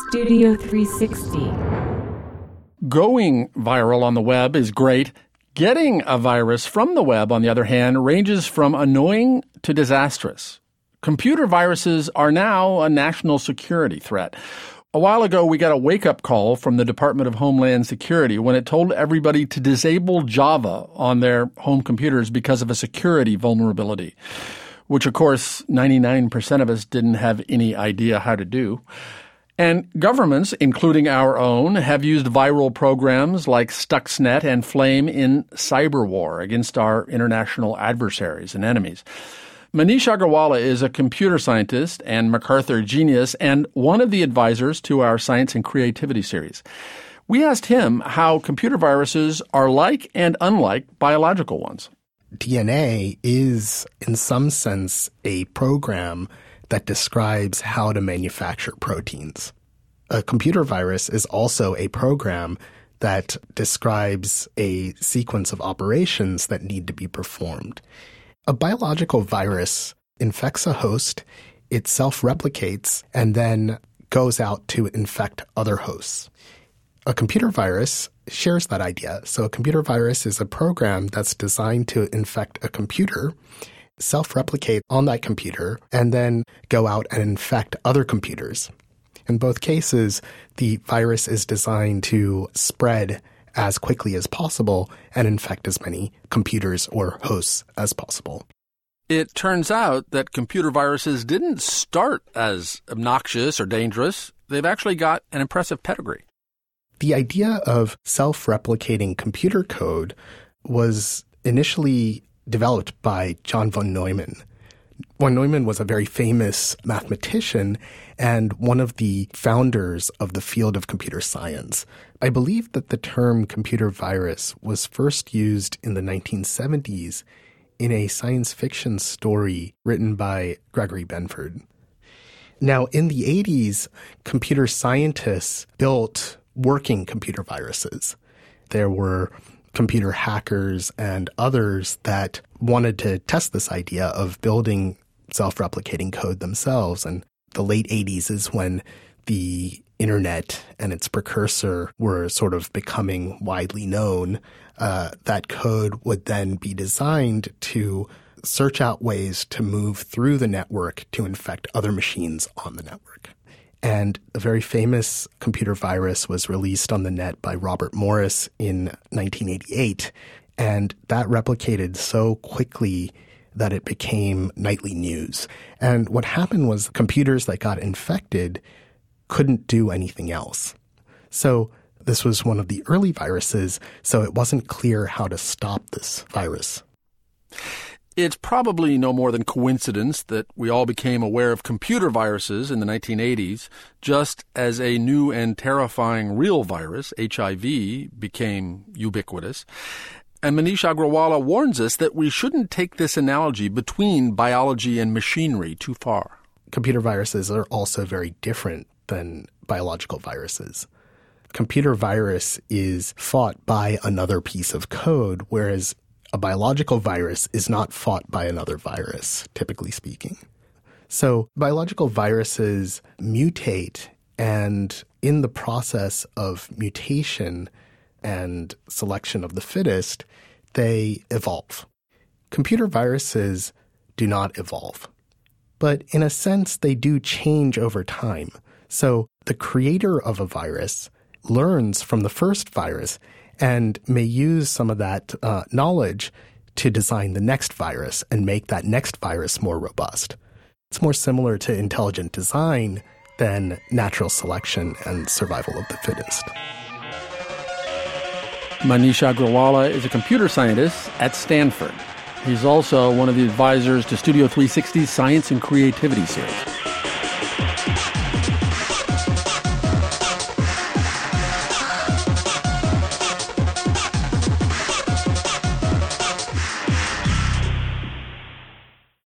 Studio 360. Going viral on the web is great. Getting a virus from the web, on the other hand, ranges from annoying to disastrous. Computer viruses are now a national security threat. A while ago, we got a wake-up call from the Department of Homeland Security when it told everybody to disable Java on their home computers because of a security vulnerability, which, of course, 99% of us didn't have any idea how to do. And governments, including our own, have used viral programs like Stuxnet and Flame in cyber war against our international adversaries and enemies. Manish Agrawala is a computer scientist and MacArthur genius and one of the advisors to our Science and Creativity series. We asked him how computer viruses are like and unlike biological ones. DNA is, in some sense, a program that describes how to manufacture proteins. A computer virus is also a program that describes a sequence of operations that need to be performed. A biological virus infects a host, it self-replicates, and then goes out to infect other hosts. A computer virus shares that idea. So a computer virus is a program that's designed to infect a computer, self-replicate on that computer, and then go out and infect other computers. In both cases, the virus is designed to spread as quickly as possible and infect as many computers or hosts as possible. It turns out that computer viruses didn't start as obnoxious or dangerous. They've actually got an impressive pedigree. The idea of self-replicating computer code was initially developed by John von Neumann. Von Neumann was a very famous mathematician and one of the founders of the field of computer science. I believe that the term computer virus was first used in the 1970s in a science fiction story written by Gregory Benford. Now, in the 80s, computer scientists built working computer viruses. There were computer hackers and others that wanted to test this idea of building self-replicating code themselves. And the late 80s is when the internet and its precursor were sort of becoming widely known. That code would then be designed to search out ways to move through the network to infect other machines on the network. And a very famous computer virus was released on the net by Robert Morris in 1988. And that replicated so quickly that it became nightly news. And what happened was computers that got infected couldn't do anything else. So this was one of the early viruses, so it wasn't clear how to stop this virus. It's probably no more than coincidence that we all became aware of computer viruses in the 1980s, just as a new and terrifying real virus, HIV, became ubiquitous. And Manish Agrawala warns us that we shouldn't take this analogy between biology and machinery too far. Computer viruses are also very different than biological viruses. Computer virus is fought by another piece of code, whereas a biological virus is not fought by another virus, typically speaking. So biological viruses mutate, and in the process of mutation and selection of the fittest, they evolve. Computer viruses do not evolve. But in a sense, they do change over time. So the creator of a virus learns from the first virus and may use some of that knowledge to design the next virus and make that next virus more robust. It's more similar to intelligent design than natural selection and survival of the fittest. Manish Agrawala is a computer scientist at Stanford. He's also one of the advisors to Studio 360's Science and Creativity series.